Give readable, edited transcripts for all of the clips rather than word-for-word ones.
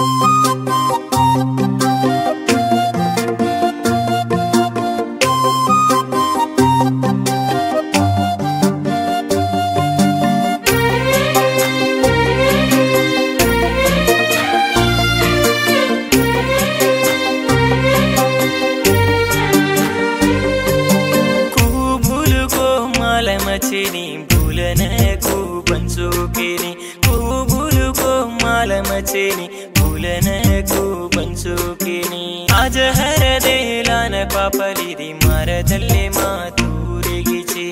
मचेनी भूलन को बंसोकेनी को भूल को माल मचेनी भूलन को बंसोकेनी आज हर देलान पापलिदी मारदल्ले मातूरेगिचे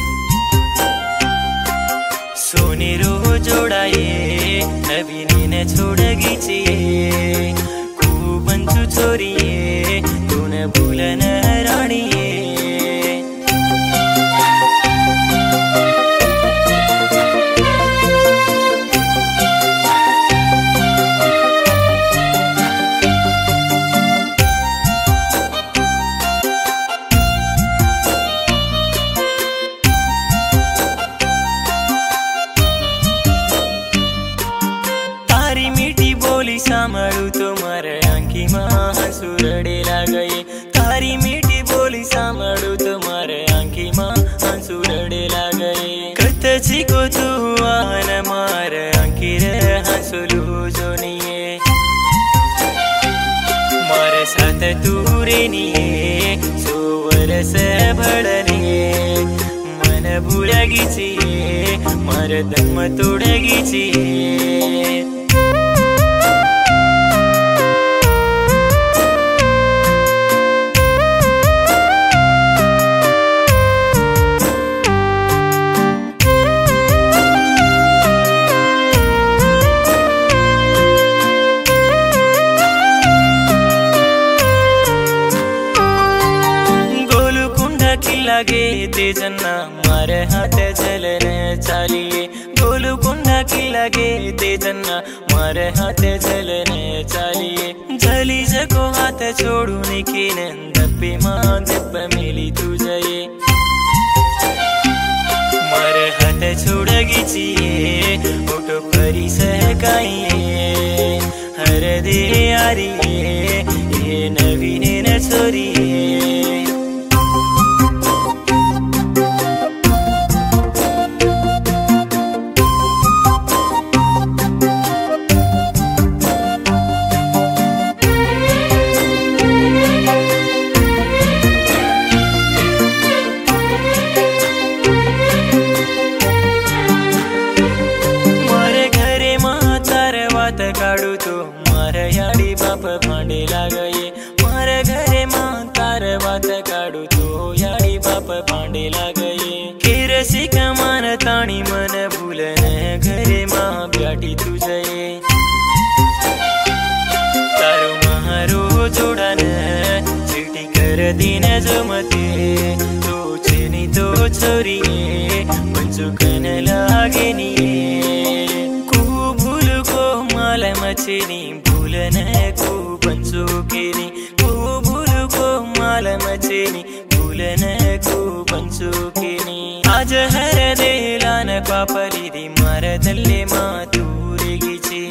सोनी रो जोड़ाये नवीनीन छोड़गिचे को बंसु छोरिये तून भूलन राणिये सामळू तो मारे आंखी में हंसू रडेला गए तारी मीठी बोली सामळू तो मारे आंखी में हंसू रडेला गए कतची को तू आन मार आंखी रे हंसलू जोनिए मारे साथ तू रेनिए सोवर से भड़निए मन भूलगिचिए मारे दम तोड़गिचिए लगे तेजन्ना मारे हाथ जलने चालिए गोलकुंडा की लगे तेजन्ना मारे हाथ जलने चालिए जली जको हाथ छोड़ू निकीन दप्पे मां दप्प मिली तुझे मारे हाथ छोड़ गिचिए ओटो फरी सहकाइए हर दे यारिए ये नवीने न छोरिए काढू तो मारे याडी बाप भांडेला गए मारे घरे मां तार बात काढू तो याडी बाप भांडेला गए केरसी कमान ताणी मन भूलन घरे मां ब्याटी तुझे तारो महारो जोड़ान चिठी कर दिन जमते तो चेनी तो छोरिए बंसुकन लागे निये माल मचेनी भूलन को बंसोकेनी को भूल को माल मचेनी भूलन को बंसोकेनी आज हर देलान पापलिदी मारदल्ले मातूरेगिचे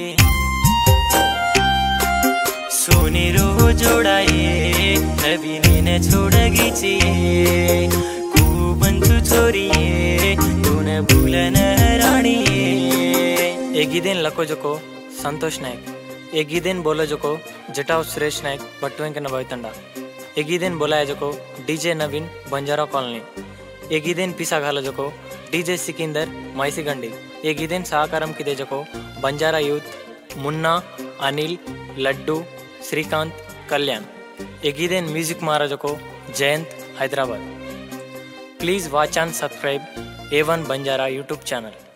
सोनी रो जोड़ाये नवीनीन छोड़गिचे को बंसु छोरिये तून भूलन राणिये एगिदेन लको जको संतोष नायक एगिदेन बोला जको जटाव सुरेश नायक बट्टुवेंकन भवितंडा एगिदेन बोलाया जको डीजे नवीन बंजारा कॉलोनी एगिदेन पिसा घाला जको डीजे सिकिंदर मैसी गंडी एगिदेन सहकारम किदे जको बंजारा यूथ मुन्ना अनिल लड्डू श्रीकांत कल्याण एगिदेन म्यूजिक मारा जको Jayant Hyderabad please watch and subscribe A1 Banjara YouTube channel.